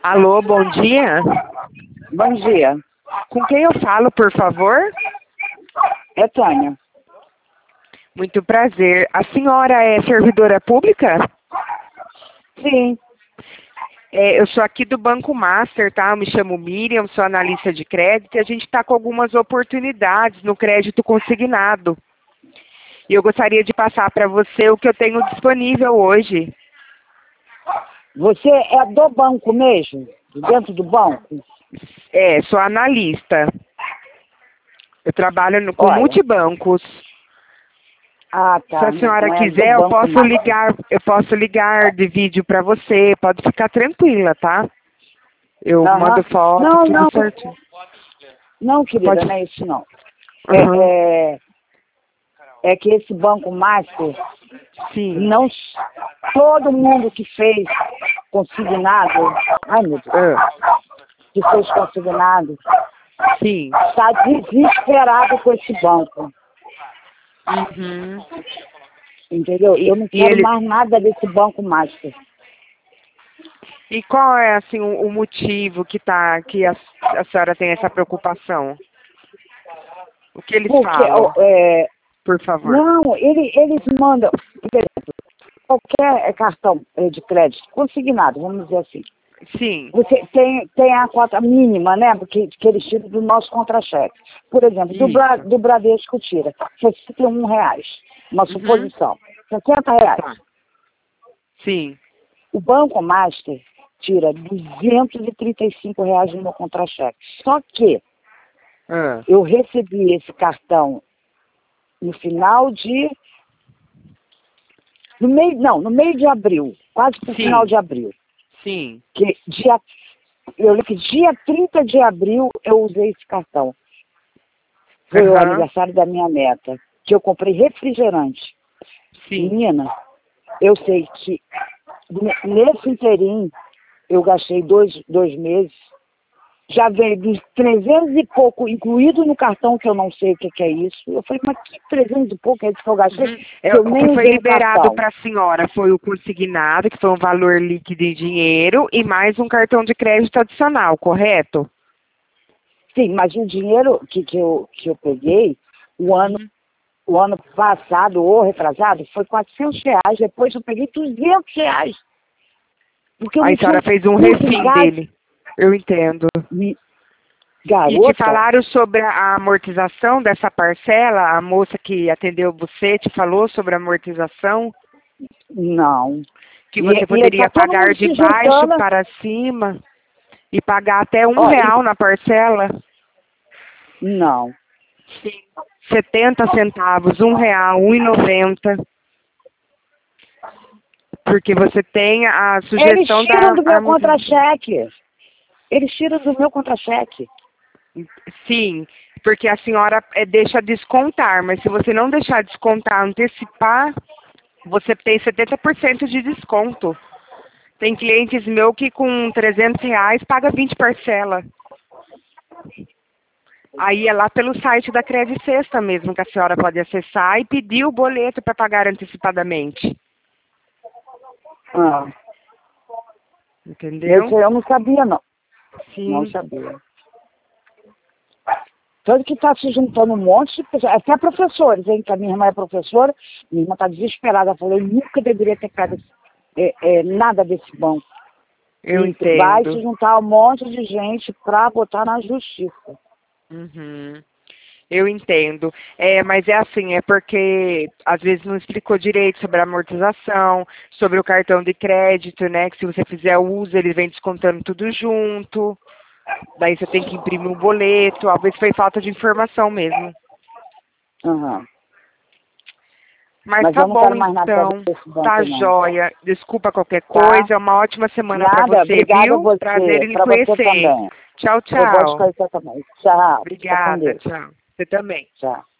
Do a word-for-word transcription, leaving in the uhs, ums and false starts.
Alô, bom dia. Bom dia. Com quem eu falo, por favor? É Tânia. Muito prazer. A senhora é servidora pública? Sim. É, eu sou aqui do Banco Master, tá? Eu me chamo Miriam, sou analista de crédito e a gente está com algumas oportunidades no crédito consignado. E eu gostaria de passar para você o que eu tenho disponível hoje. Você é do banco mesmo? Dentro do banco? É, sou analista. Eu trabalho no, com Olha. multibancos. Ah, tá. Se a senhora Não é do quiser, eu Banco posso Master. ligar, eu posso ligar de vídeo para você. Pode ficar tranquila, tá? Eu Aham. mando foto, Não, tudo não. certinho. Não, querida, Pode. não é isso não. Aham. É, é, é que esse Banco Master, Sim. não, todo mundo que fez consignado, ai meu Deus, Ah, que fez consignado, sim. está desesperado com esse banco. Uhum. Entendeu? E, Eu não e quero ele, mais nada desse Banco Master. e qual é assim o, o motivo que tá que a, a senhora tem essa preocupação? O que eles Porque, ó, falam, é, por favor? não, ele, eles mandam, por exemplo, qualquer cartão eh, de crédito consignado, vamos dizer assim, Sim. você tem, tem a cota mínima, né, porque, que eles tiram do nosso contra-cheque. Por exemplo, do, Bra, Isso. do Bradesco tira sessenta e um reais, uma Uhum. suposição, sessenta reais. Tá. Sim. O Banco Master tira duzentos e trinta e cinco reais no meu contra-cheque. Só que Ah, eu recebi esse cartão no final de... No meio, não, no meio de abril, quase pro final sim. de abril. Sim. Que dia, eu lembro que dia trinta de abril eu usei esse cartão. Foi o Aham. aniversário da minha neta, que eu comprei refrigerante. Sim. Menina, eu sei que nesse inteirinho eu gastei dois, dois meses. Já veio dos trezentos e pouco, incluído no cartão, que eu não sei o que, que é isso. Eu falei, mas que trezentos e pouco é isso que eu gastei? Uhum. Que É, eu o nem que foi usei o liberado cartão. para a senhora foi o consignado, que foi um valor líquido em dinheiro, e mais um cartão de crédito adicional, correto? Sim, mas o dinheiro que, que, eu, que eu peguei, o ano, Uhum. o ano passado ou retrasado, foi quatrocentos reais. Depois eu peguei duzentos reais. Porque eu Aí não a tinha senhora fez um custo em refém casa. dele. Eu entendo. Me- E te Garota, falaram sobre a amortização dessa parcela? A moça que atendeu você te falou sobre a amortização? não. Que E, você e tá poderia todo pagar mundo de se baixo juntando. para cima e pagar até um Ó, e, real na parcela? não. Sim. setenta centavos, um real, um e noventa. Porque você tem a Eles sugestão tiram da do meu amortização. contra-cheque. Eles tiram do meu contra-cheque. Sim, porque a senhora eh, deixa descontar, mas se você não deixar descontar, antecipar, você tem setenta por cento de desconto. Tem clientes meus que com trezentos reais paga vinte parcelas. Aí é lá pelo site da Credit Sexta mesmo que a senhora pode acessar e pedir o boleto para pagar antecipadamente. Ah, Entendeu? esse eu não sabia, não. Não Sim. sabia. Tanto que está se juntando um monte de pessoas, até professores, hein? Que a minha irmã é professora, minha irmã está desesperada. Ela falou, eu nunca deveria ter pego é, é, nada desse banco. Eu E vai se entendo. juntar um monte de gente para botar na justiça. Uhum. Eu entendo. É, mas é assim, é porque às vezes não explicou direito sobre a amortização, sobre o cartão de crédito, né? Que se você fizer o uso, ele vem descontando tudo junto. Daí você tem que imprimir um boleto. Talvez foi falta de informação mesmo. Uhum. Mas Mas tá eu não bom quero mais nada então. desse Tá banco, não. joia. Desculpa qualquer Tá? coisa. É uma ótima semana pra Nada. você, Obrigada a viu? Prazer você. em lhe Para você conhecer. também. Tchau, Eu gosto de tchau. conhecer também. Tchau. Fica com Obrigada, Deus. tchau. Você também. Tchau.